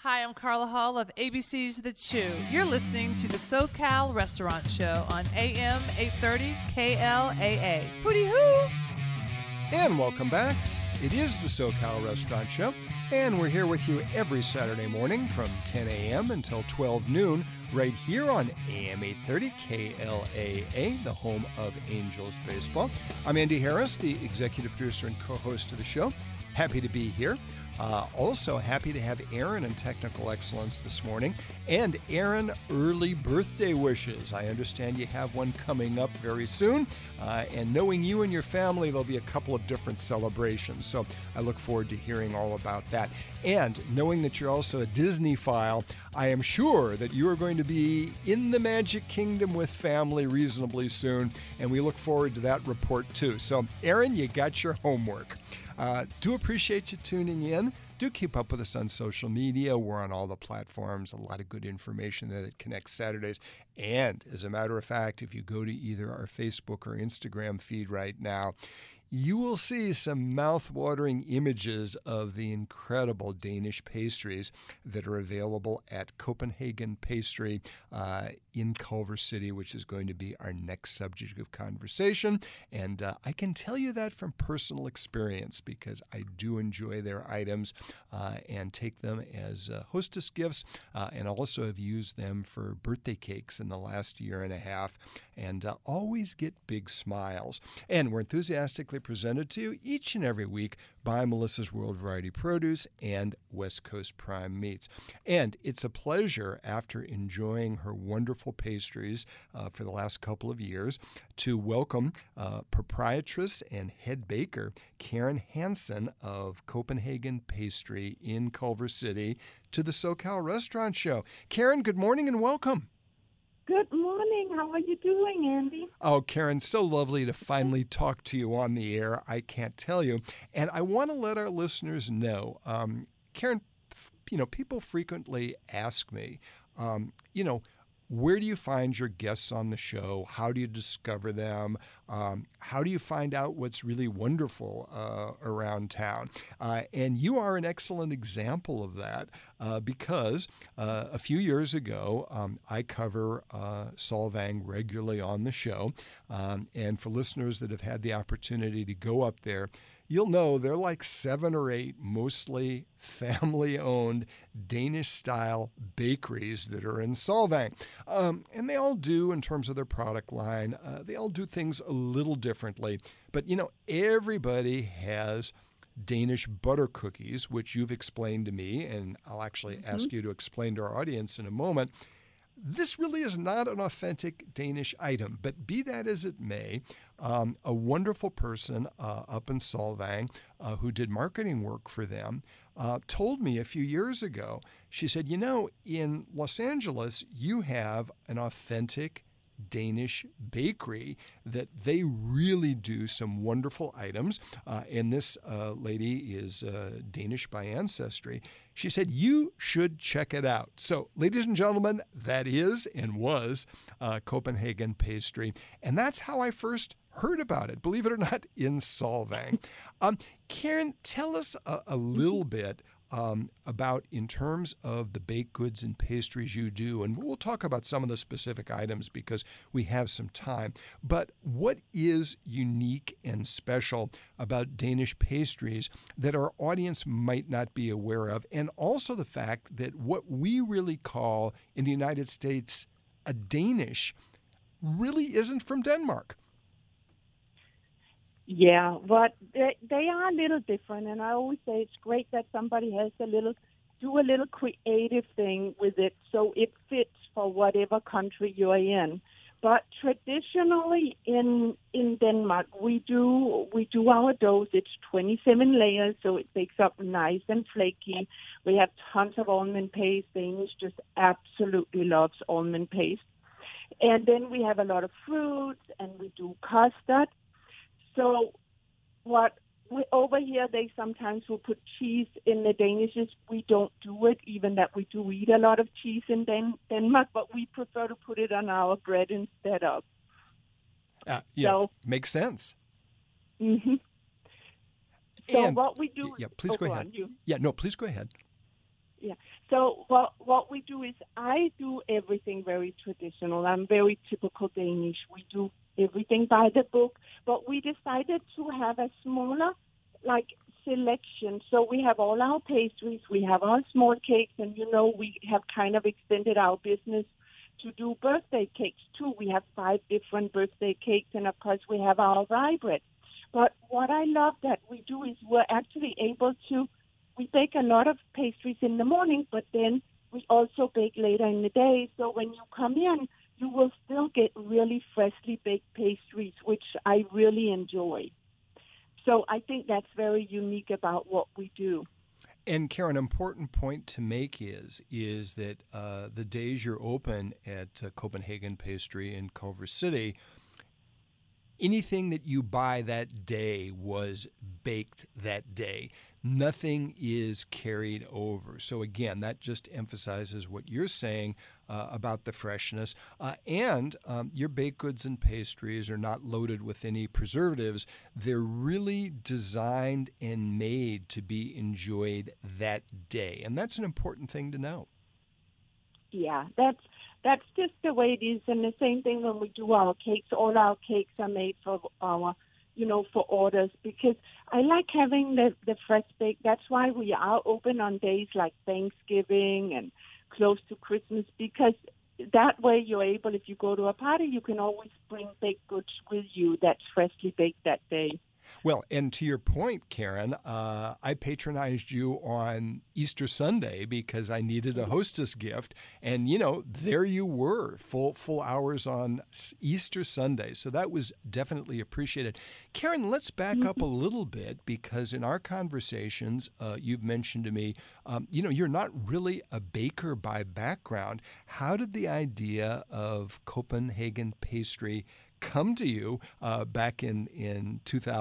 Hi, I'm Carla Hall of ABC's The Chew. You're listening to the SoCal Restaurant Show on AM 830 KLAA. Hooty hoo! And welcome back. It is the SoCal Restaurant Show, and we're here with you every Saturday morning from 10 a.m. until 12 noon, right here on AM 830 KLAA, the home of Angels Baseball. I'm Andy Harris, the executive producer and co-host of the show. Happy to be here. Also happy to have Aaron in Technical Excellence this morning. And Aaron, early birthday wishes. I understand you have one coming up very soon. And knowing you and your family, there'll be a couple of different celebrations. So I look forward to hearing all about that. And knowing that you're also a Disney-phile, I am sure that you are going to be in the Magic Kingdom with family reasonably soon. And we look forward to that report too. So Aaron, you got your homework. Do appreciate you tuning in. Do keep up with us on social media. We're on all the platforms. A lot of good information there that connects Saturdays. And as a matter of fact, if you go to either our Facebook or Instagram feed right now, you will see some mouth-watering images of the incredible Danish pastries that are available at Copenhagen Pastry in Culver City, which is going to be our next subject of conversation. And I can tell you that from personal experience because I do enjoy their items and take them as hostess gifts and also have used them for birthday cakes in the last year and a half and always get big smiles. And we're enthusiastically presented to you each and every week by Melissa's World Variety Produce and West Coast Prime Meats. And it's a pleasure, after enjoying her wonderful pastries for the last couple of years, to welcome proprietress and head baker Karen Hansen of Copenhagen Pastry in Culver City to the SoCal Restaurant Show. Karen, good morning and welcome. Good morning. How are you doing, Andy? Oh, Karen, so lovely to finally talk to you on the air. I can't tell you. And I want to let our listeners know, Karen, people frequently ask me, where do you find your guests on the show? How do you discover them? How do you find out what's really wonderful around town? And you are an excellent example of that because a few years ago, I cover Solvang regularly on the show. And for listeners that have had the opportunity to go up there, you'll know they're like 7 or 8 mostly family-owned Danish-style bakeries that are in Solvang. And they all do, in terms of their product line, they all do things a little differently. But, everybody has Danish butter cookies, which you've explained to me, and I'll actually ask you to explain to our audience in a moment. This really is not an authentic Danish item, but be that as it may, a wonderful person up in Solvang who did marketing work for them told me a few years ago, she said, in Los Angeles, you have an authentic Danish bakery that they really do some wonderful items. And this lady is Danish by ancestry. She said, you should check it out. So, ladies and gentlemen, that is and was Copenhagen Pastry. And that's how I first heard about it, believe it or not, in Solvang. Karen, tell us a little bit about, in terms of the baked goods and pastries you do, and we'll talk about some of the specific items because we have some time, but what is unique and special about Danish pastries that our audience might not be aware of, and also the fact that what we really call in the United States a Danish really isn't from Denmark? Yeah, but they are a little different, and I always say it's great that somebody has do a little creative thing with it so it fits for whatever country you're in. But traditionally in Denmark, we do our doughs. It's 27 layers, so it bakes up nice and flaky. We have tons of almond paste. Danish just absolutely loves almond paste. And then we have a lot of fruits, and we do custard. So over here, they sometimes will put cheese in the Danishes. We don't do it, even that we do eat a lot of cheese in Denmark, but we prefer to put it on our bread instead of. Makes sense. Mm-hmm. So what we do... Please go ahead. Please go ahead. Yeah. So what we do is I do everything very traditional. I'm very typical Danish. We do everything by the book, but we decided to have a smaller, like, selection. So we have all our pastries, we have our small cakes, and we have kind of extended our business to do birthday cakes too. We have 5 different birthday cakes, and of course we have our rye bread. But what I love that we do is we're actually able to, we bake a lot of pastries in the morning, but then we also bake later in the day. So when you come in, you will still get really freshly baked pastries, which I really enjoy. So I think that's very unique about what we do. And Karen, an important point to make is that the days you're open at Copenhagen Pastry in Culver City, anything that you buy that day was baked that day. Nothing is carried over. So again, that just emphasizes what you're saying about the freshness. And your baked goods and pastries are not loaded with any preservatives. They're really designed and made to be enjoyed that day. And that's an important thing to know. Yeah, that's just the way it is. And the same thing when we do our cakes. All our cakes are made for our, for orders, because I like having the fresh bake. That's why we are open on days like Thanksgiving and close to Christmas, because that way you're able, if you go to a party, you can always bring baked goods with you that's freshly baked that day. Well, and to your point, Karen, I patronized you on Easter Sunday because I needed a hostess gift. And, there you were, full hours on Easter Sunday. So that was definitely appreciated. Karen, let's back up a little bit, because in our conversations, you've mentioned to me, you're not really a baker by background. How did the idea of Copenhagen Pastry come to you back in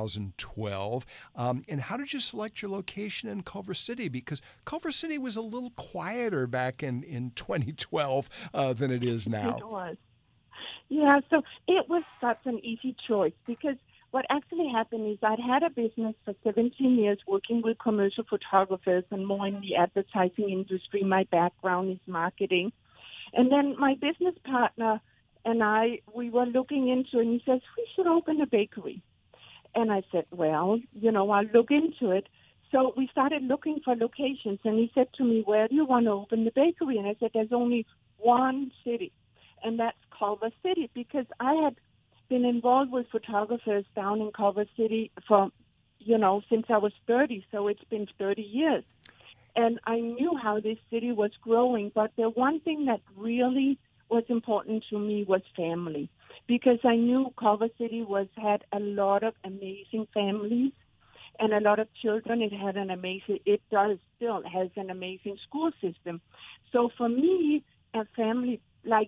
2012? And how did you select your location in Culver City? Because Culver City was a little quieter back in 2012 than it is now. It was. Yeah, so it was such an easy choice, because what actually happened is I'd had a business for 17 years working with commercial photographers and more in the advertising industry. My background is marketing. And then my business partner and we were looking into it, and he says, we should open a bakery. And I said, well, I'll look into it. So we started looking for locations, and he said to me, where do you want to open the bakery? And I said, there's only one city, and that's Culver City, because I had been involved with photographers down in Culver City for, since I was 30, so it's been 30 years. And I knew how this city was growing, but the one thing that really was important to me was family, because I knew Culver City had a lot of amazing families and a lot of children. It still has an amazing school system. So for me, families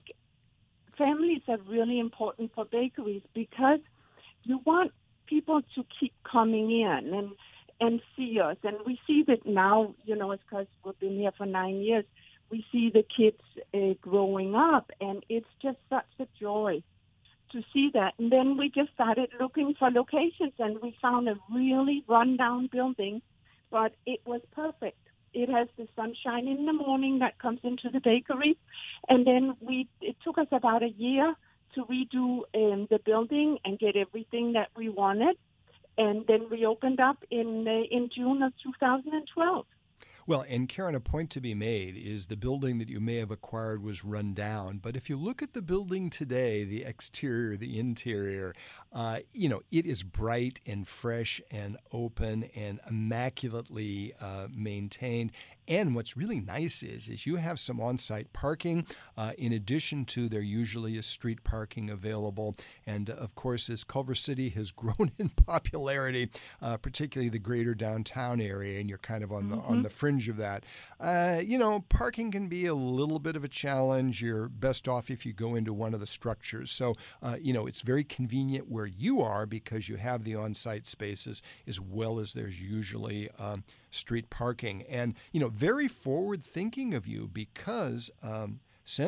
are really important for bakeries, because you want people to keep coming in and see us. And we see that now, because we've been here for 9 years, we see the kids growing up, and it's just such a joy to see that. And then we just started looking for locations, and we found a really run-down building, but it was perfect. It has the sunshine in the morning that comes into the bakery, and then it took us about a year to redo the building and get everything that we wanted, and then we opened up in June of 2012. Well, and Karen, a point to be made is the building that you may have acquired was run down. But if you look at the building today, the exterior, the interior, it is bright and fresh and open and immaculately maintained. And what's really nice is you have some on-site parking. In addition to, there usually is street parking available. And of course, as Culver City has grown in popularity, particularly the greater downtown area, and you're kind of on the fringe of that, parking can be a little bit of a challenge. You're best off if you go into one of the structures. So, it's very convenient where you are, because you have the on-site spaces as well as there's usually street parking. And, very forward thinking of you, because since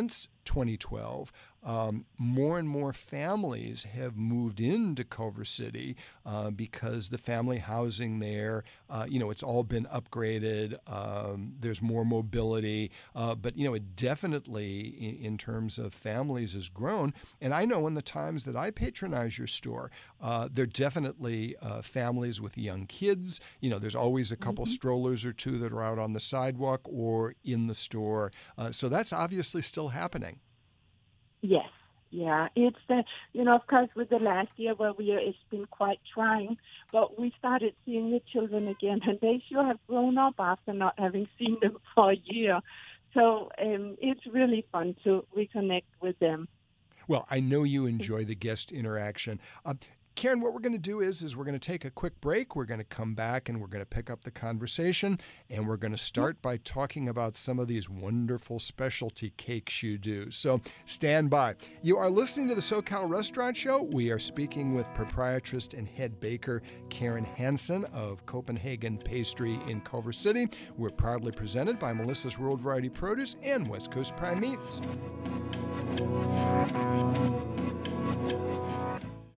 2012, more and more families have moved into Culver City because the family housing there, it's all been upgraded. There's more mobility, but it definitely, in terms of families, has grown. And I know in the times that I patronize your store, there are definitely families with young kids. There's always a couple strollers or two that are out on the sidewalk or in the store. So that's obviously still happening. Yes. Yeah, it's of course, with the last year where it's been quite trying, but we started seeing the children again, and they sure have grown up after not having seen them for a year. So it's really fun to reconnect with them. Well, I know you enjoy the guest interaction. Karen, what we're going to do is we're going to take a quick break. We're going to come back and we're going to pick up the conversation, and we're going to start by talking about some of these wonderful specialty cakes you do. So stand by. You are listening to the SoCal Restaurant Show. We are speaking with proprietress and head baker Karen Hansen of Copenhagen Pastry in Culver City. We're proudly presented by Melissa's World Variety Produce and West Coast Prime Meats.